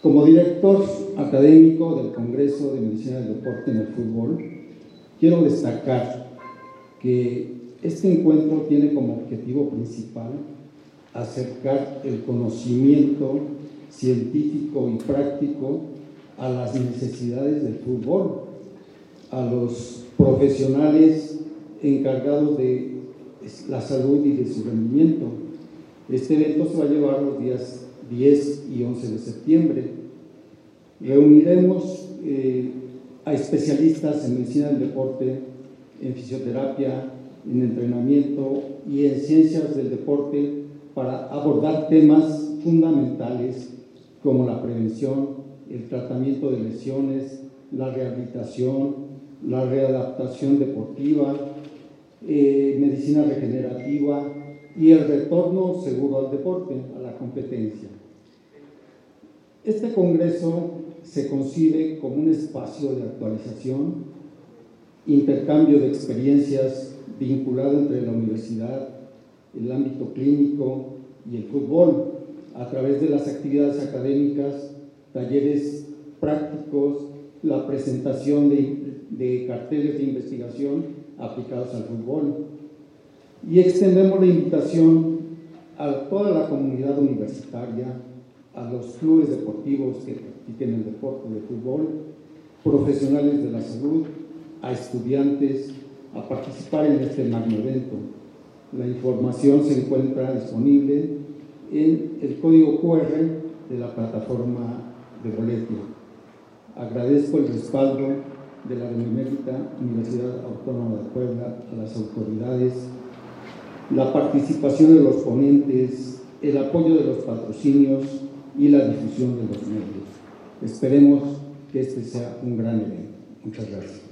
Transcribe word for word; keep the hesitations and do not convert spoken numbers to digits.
Como director académico del Congreso de Medicina del Deporte en el Fútbol, quiero destacar que este encuentro tiene como objetivo principal acercar el conocimiento científico y práctico a las necesidades del fútbol, a los profesionales encargados de la salud y de su rendimiento. Este evento se va a llevar los días diez y once de septiembre. Reuniremos eh, a especialistas en medicina del deporte, en fisioterapia, en entrenamiento y en ciencias del deporte para abordar temas fundamentales como la prevención, el tratamiento de lesiones, la rehabilitación, la readaptación deportiva, eh, medicina regenerativa y el retorno seguro al deporte, a la competencia. Este congreso se concibe como un espacio de actualización, intercambio de experiencias vinculado entre la universidad, el ámbito clínico y el fútbol, a través de las actividades académicas, talleres prácticos, la presentación de, de carteles de investigación aplicados al fútbol. Y extendemos la invitación a toda la comunidad universitaria, a los clubes deportivos que practiquen el deporte de fútbol, profesionales de la salud, a estudiantes, a participar en este magno evento. La información se encuentra disponible en el código cu erre de la plataforma de boleto. Agradezco el respaldo de la Benemérita Universidad Autónoma de Puebla, a las autoridades, la participación de los ponentes, el apoyo de los patrocinios y la difusión de los medios. Esperemos que este sea un gran evento. Muchas gracias.